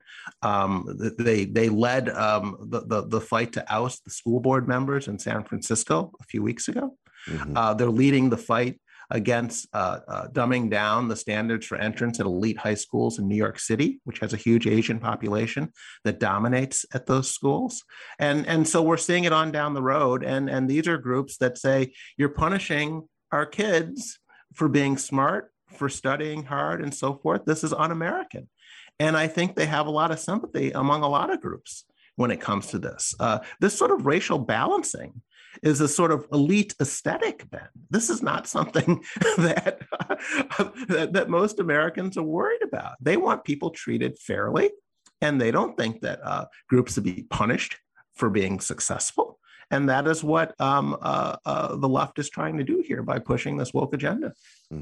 Speaker 8: They led the fight to oust the school board members in San Francisco a few weeks ago. Mm-hmm. They're leading the fight against dumbing down the standards for entrance at elite high schools in New York City, which has a huge Asian population that dominates at those schools. And so we're seeing it on down the road. And these are groups that say, you're punishing our kids for being smart, for studying hard, and so forth. This is un-American. And I think they have a lot of sympathy among a lot of groups when it comes to this. This sort of racial balancing is a sort of elite aesthetic, Ben. This is not something that most Americans are worried about. They want people treated fairly, and they don't think that groups should be punished for being successful. And that is what the left is trying to do here by pushing this woke agenda.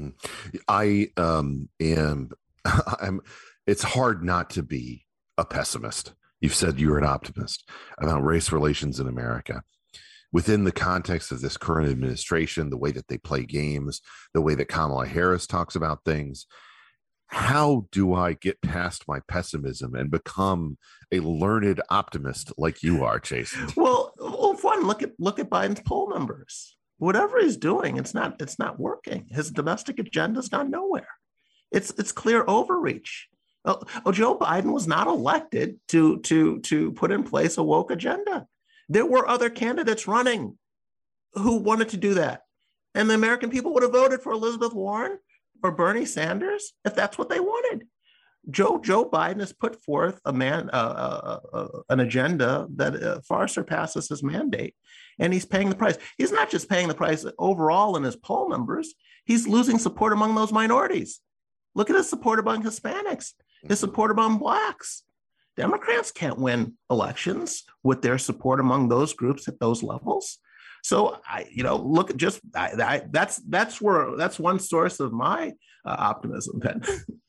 Speaker 5: Mm-hmm. It's hard not to be a pessimist. You've said you're an optimist about race relations in America. Within the context of this current administration, the way that they play games, the way that Kamala Harris talks about things, how do I get past my pessimism and become a learned optimist like you are, Jason?
Speaker 8: Well, one, look at Biden's poll numbers. Whatever he's doing, it's not working. His domestic agenda's gone nowhere. It's clear overreach. Joe Biden was not elected to put in place a woke agenda. There were other candidates running who wanted to do that. And the American people would have voted for Elizabeth Warren or Bernie Sanders if that's what they wanted. Joe Biden has put forth an agenda that far surpasses his mandate, and he's paying the price. He's not just paying the price overall in his poll numbers. He's losing support among those minorities. Look at his support among Hispanics, his support among Blacks. Democrats can't win elections with their support among those groups at those levels. So look at that's one source of my optimism, Ben.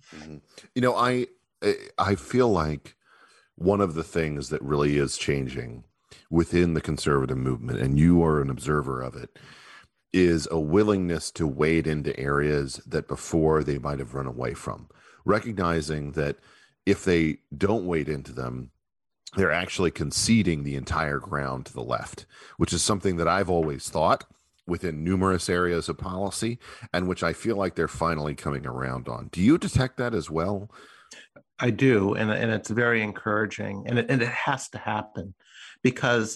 Speaker 5: I feel like one of the things that really is changing within the conservative movement, and you are an observer of it, is a willingness to wade into areas that before they might have run away from, recognizing that if they don't wade into them, they're actually conceding the entire ground to the left, which is something that I've always thought within numerous areas of policy, and which I feel like they're finally coming around on. Do you detect that as well?
Speaker 8: I do, and it's very encouraging, and it has to happen, because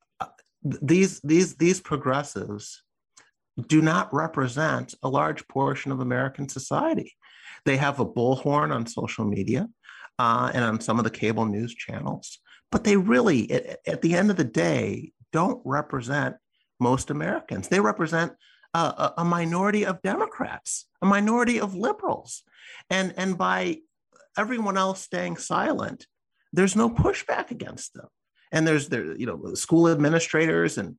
Speaker 8: these progressives do not represent a large portion of American society. They have a bullhorn on social media and on some of the cable news channels, but they really, at the end of the day, don't represent most Americans. They represent a minority of Democrats, a minority of liberals, and by everyone else staying silent, there's no pushback against them. And there's school administrators and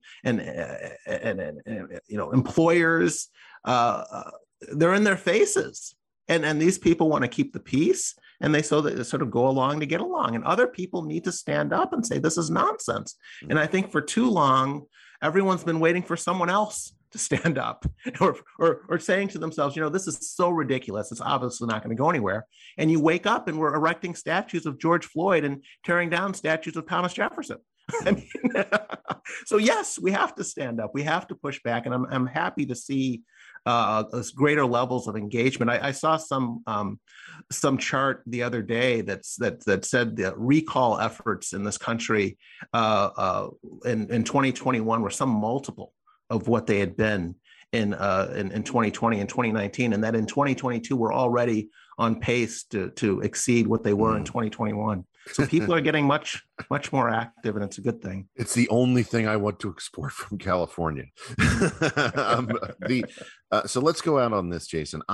Speaker 8: employers, they're in their faces, and these people want to keep the peace, and they sort of go along to get along, and other people need to stand up and say this is nonsense. And I think for too long everyone's been waiting for someone else to stand up or saying to themselves, this is so ridiculous, it's obviously not going to go anywhere. And you wake up and we're erecting statues of George Floyd and tearing down statues of Thomas Jefferson. I mean, so yes, we have to stand up, we have to push back, and I'm happy to see greater levels of engagement. I saw some chart the other day that said the recall efforts in this country in 2021 were some multiple of what they had been in 2020 and 2019, and that in 2022 we're already on pace to exceed what they were in 2021. So people are getting much more active, and it's a good thing.
Speaker 5: It's the only thing I want to export from California. So let's go out on this, Jason.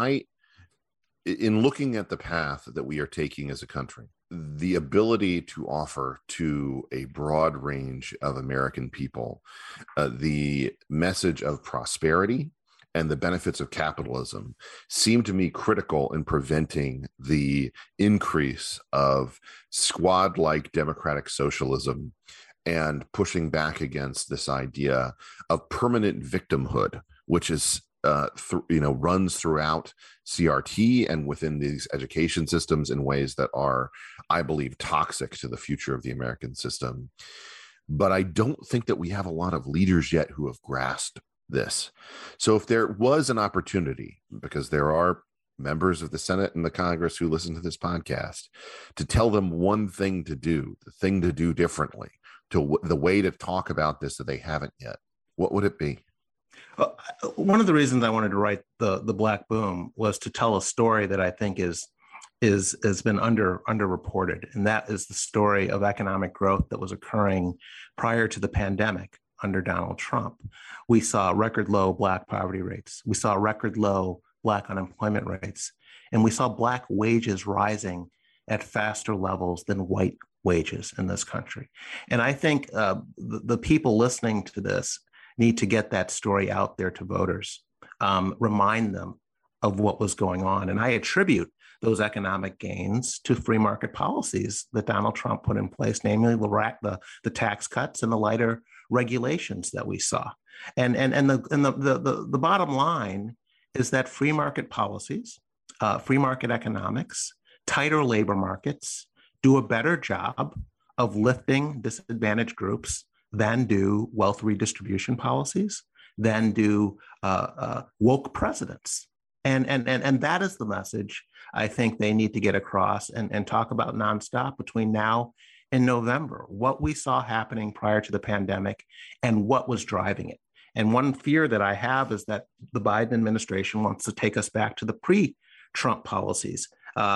Speaker 5: In looking at the path that we are taking as a country, the ability to offer to a broad range of American people the message of prosperity and the benefits of capitalism seem to me critical in preventing the increase of squad-like democratic socialism and pushing back against this idea of permanent victimhood, which is runs throughout CRT and within these education systems in ways that are, I believe, toxic to the future of the American system. But I don't think that we have a lot of leaders yet who have grasped this. So if there was an opportunity, because there are members of the Senate and the Congress who listen to this podcast, to tell them one thing to do, the thing to do differently, the way to talk about this that they haven't yet, what would it be?
Speaker 8: One of the reasons I wanted to write the Black Boom was to tell a story that I think has been underreported, and that is the story of economic growth that was occurring prior to the pandemic under Donald Trump. We saw record low Black poverty rates, we saw record low Black unemployment rates, and we saw Black wages rising at faster levels than white wages in this country. And I think the people listening to this need to get that story out there to voters, remind them of what was going on. And I attribute those economic gains to free market policies that Donald Trump put in place, namely the tax cuts and the lighter regulations that we saw. And the bottom line is that free market policies, free market economics, tighter labor markets do a better job of lifting disadvantaged groups than do wealth redistribution policies, than do woke presidents. And that is the message I think they need to get across and talk about nonstop between now and November, what we saw happening prior to the pandemic and what was driving it. And one fear that I have is that the Biden administration wants to take us back to the pre-Trump policies.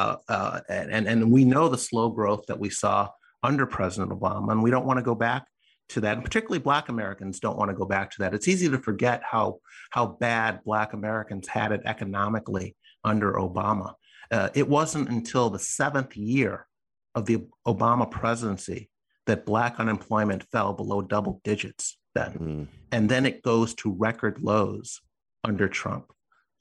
Speaker 8: And we know the slow growth that we saw under President Obama, and we don't want to go back to that. And particularly Black Americans don't want to go back to that. It's easy to forget how bad Black Americans had it economically under Obama. It wasn't until the 7th year of the Obama presidency that Black unemployment fell below double digits then. And then it goes to record lows under Trump.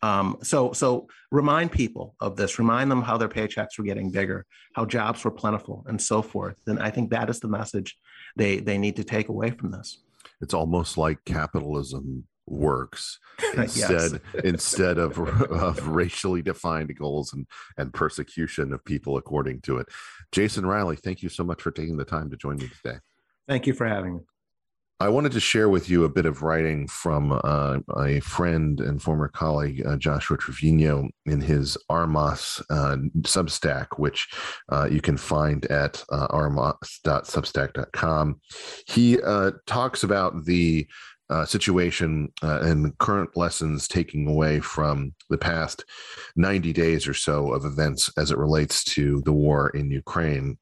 Speaker 8: So remind people of this, remind them how their paychecks were getting bigger, how jobs were plentiful and so forth. And I think that is the message they need to take away from this.
Speaker 5: It's almost like capitalism works instead of racially defined goals and persecution of people according to it. Jason Riley, thank you so much for taking the time to join me today.
Speaker 8: Thank you for having me.
Speaker 5: I wanted to share with you a bit of writing from a friend and former colleague, Joshua Trevino, in his Armas Substack, which you can find at armas.substack.com. He talks about the situation and current lessons taking away from the past 90 days or so of events as it relates to the war in Ukraine.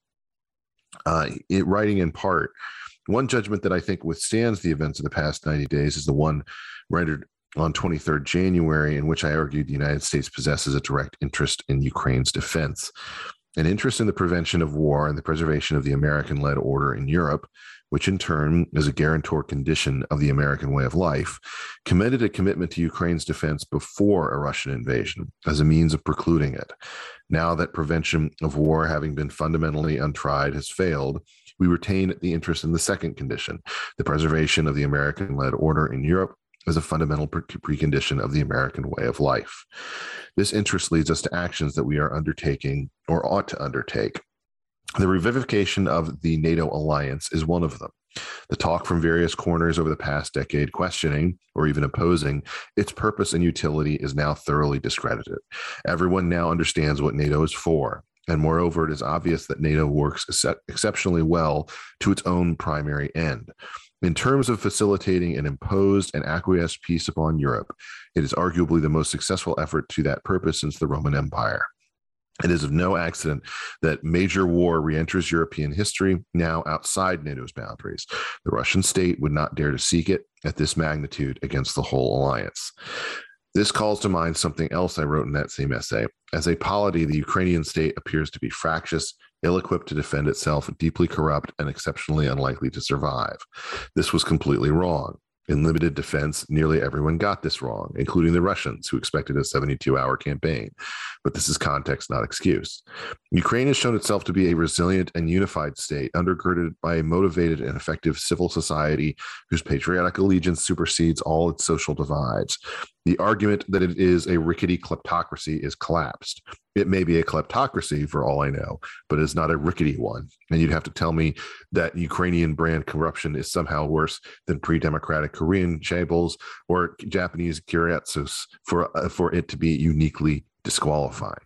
Speaker 5: Writing in part, one judgment that I think withstands the events of the past 90 days is the one rendered on 23rd January, in which I argued the United States possesses a direct interest in Ukraine's defense, an interest in the prevention of war and the preservation of the American-led order in Europe, which in turn is a guarantor condition of the American way of life, commended a commitment to Ukraine's defense before a Russian invasion as a means of precluding it. Now that prevention of war, having been fundamentally untried, has failed, we retain the interest in the second condition, the preservation of the American-led order in Europe as a fundamental precondition of the American way of life. This interest leads us to actions that we are undertaking or ought to undertake. The revivification of the NATO alliance is one of them. The talk from various corners over the past decade questioning or even opposing its purpose and utility is now thoroughly discredited. Everyone now understands what NATO is for. And moreover, it is obvious that NATO works exceptionally well to its own primary end. In terms of facilitating an imposed and acquiesced peace upon Europe, it is arguably the most successful effort to that purpose since the Roman Empire. It is of no accident that major war re-enters European history now outside NATO's boundaries. The Russian state would not dare to seek it at this magnitude against the whole alliance. This calls to mind something else I wrote in that same essay. As a polity, the Ukrainian state appears to be fractious, ill-equipped to defend itself, deeply corrupt, and exceptionally unlikely to survive. This was completely wrong. In limited defense, nearly everyone got this wrong, including the Russians, who expected a 72-hour campaign. But this is context, not excuse. Ukraine has shown itself to be a resilient and unified state, undergirded by a motivated and effective civil society whose patriotic allegiance supersedes all its social divides. The argument that it is a rickety kleptocracy is collapsed. It may be a kleptocracy for all I know, but it's not a rickety one. And you'd have to tell me that Ukrainian brand corruption is somehow worse than pre-democratic Korean chaebols or Japanese gyatsos for it to be uniquely disqualifying.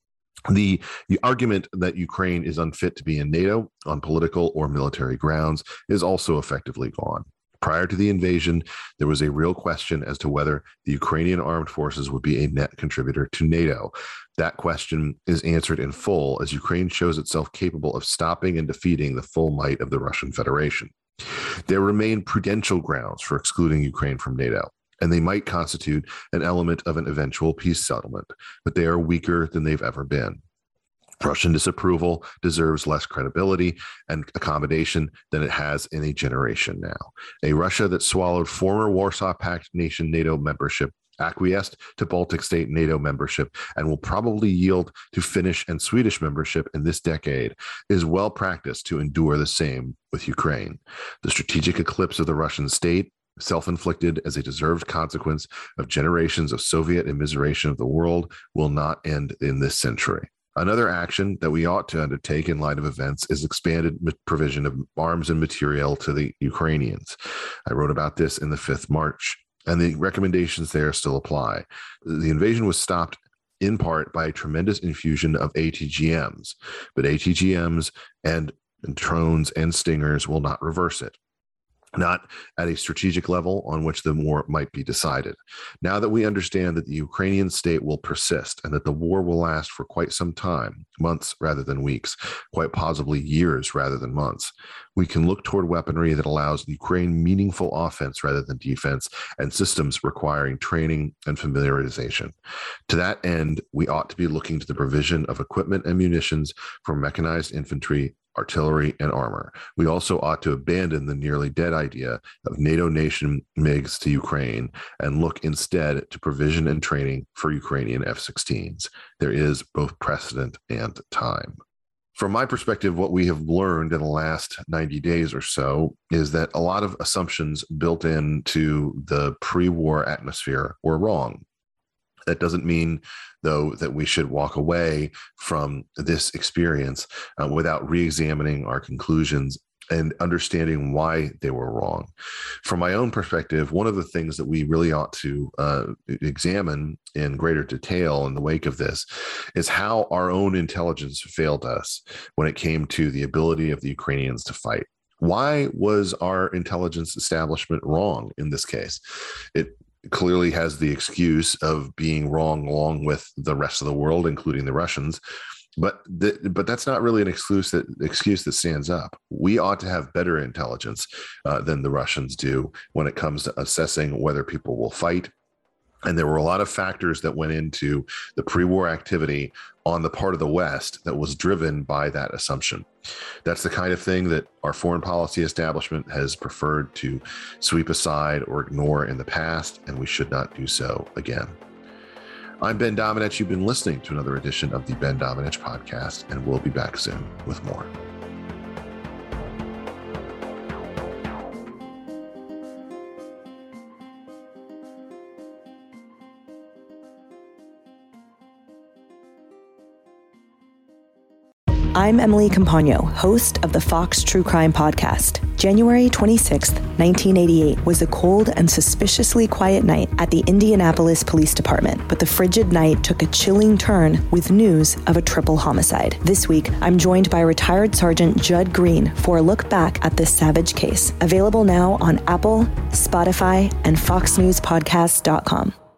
Speaker 5: The argument that Ukraine is unfit to be in NATO on political or military grounds is also effectively gone. Prior to the invasion, there was a real question as to whether the Ukrainian armed forces would be a net contributor to NATO. That question is answered in full as Ukraine shows itself capable of stopping and defeating the full might of the Russian Federation. There remain prudential grounds for excluding Ukraine from NATO, and they might constitute an element of an eventual peace settlement, but they are weaker than they've ever been. Russian disapproval deserves less credibility and accommodation than it has in a generation now. A Russia that swallowed former Warsaw Pact nation NATO membership, acquiesced to Baltic state NATO membership, and will probably yield to Finnish and Swedish membership in this decade, is well practiced to endure the same with Ukraine. The strategic eclipse of the Russian state, self-inflicted as a deserved consequence of generations of Soviet immiseration of the world, will not end in this century. Another action that we ought to undertake in light of events is expanded provision of arms and material to the Ukrainians. I wrote about this in the 5th March, and the recommendations there still apply. The invasion was stopped in part by a tremendous infusion of ATGMs, but ATGMs and drones and Stingers will not reverse it. not at a strategic level on which the war might be decided. Now that we understand that the Ukrainian state will persist and that the war will last for quite some time, months rather than weeks, quite possibly years rather than months, we can look toward weaponry that allows Ukraine meaningful offense rather than defense, and systems requiring training and familiarization. To that end, we ought to be looking to the provision of equipment and munitions for mechanized infantry, artillery, and armor. We also ought to abandon the nearly dead idea of NATO nation MiGs to Ukraine and look instead to provision and training for Ukrainian F-16s. There is both precedent and time. From my perspective, what we have learned in the last 90 days or so is that a lot of assumptions built into the pre-war atmosphere were wrong. That doesn't mean, though, that we should walk away from this experience without re-examining our conclusions and understanding why they were wrong. From my own perspective, one of the things that we really ought to examine in greater detail in the wake of this is how our own intelligence failed us when it came to the ability of the Ukrainians to fight. Why was our intelligence establishment wrong in this case? It clearly has the excuse of being wrong along with the rest of the world, including the Russians. But that's not really an excuse that stands up. We ought to have better intelligence than the Russians do when it comes to assessing whether people will fight. And there were a lot of factors that went into the pre-war activity on the part of the West that was driven by that assumption. That's the kind of thing that our foreign policy establishment has preferred to sweep aside or ignore in the past, and we should not do so again. I'm Ben Domenech. You've been listening to another edition of the Ben Domenech Podcast, and we'll be back soon with more.
Speaker 9: I'm Emily Campagno, host of the Fox True Crime Podcast. January 26, 1988 was a cold and suspiciously quiet night at the Indianapolis Police Department, but the frigid night took a chilling turn with news of a triple homicide. This week, I'm joined by retired Sergeant Judd Green for a look back at this savage case. Available now on Apple, Spotify, and FoxNewsPodcasts.com.